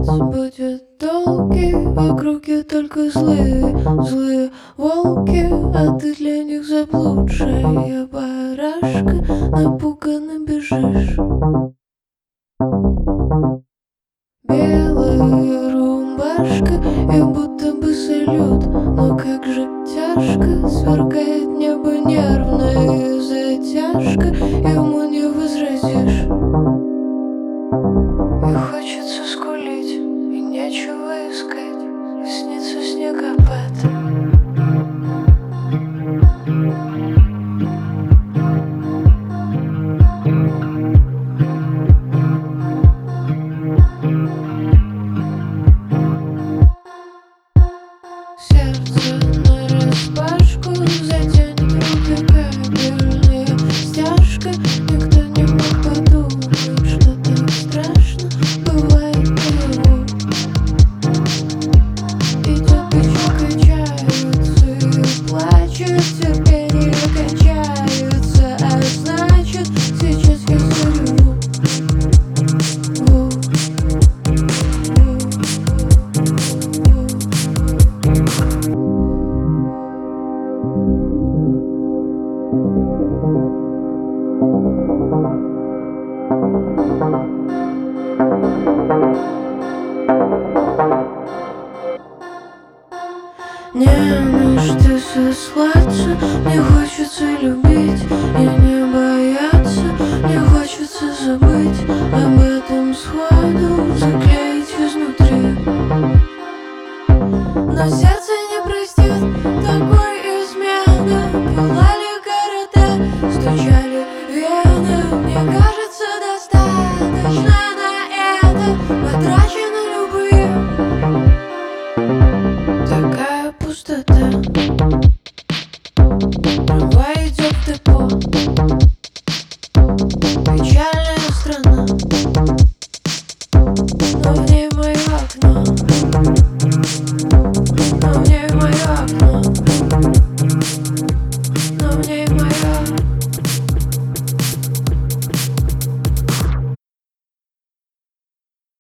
будет долгий, в округе только злые волки, а ты для них заблудшая барашка, напуганно бежишь. Белая рубашка, и будто бы салют, но как же тяжко, сверкает небо нервная затяжка, ему не возразишь. И хочется скулить, и нечего искать, и снится снегопад. Сердце нараспашку затянет руки кабельная стяжка. Никто не мог подумать, что так страшно бывает наяву. Идет печок, качаются и плачут, терпение качается, а значит, сейчас я зареву. Не на что сослаться, мне хочется любить и не бояться, мне хочется забыть об этом сходу, заклеить изнутри. Но сердце не простит такой измены.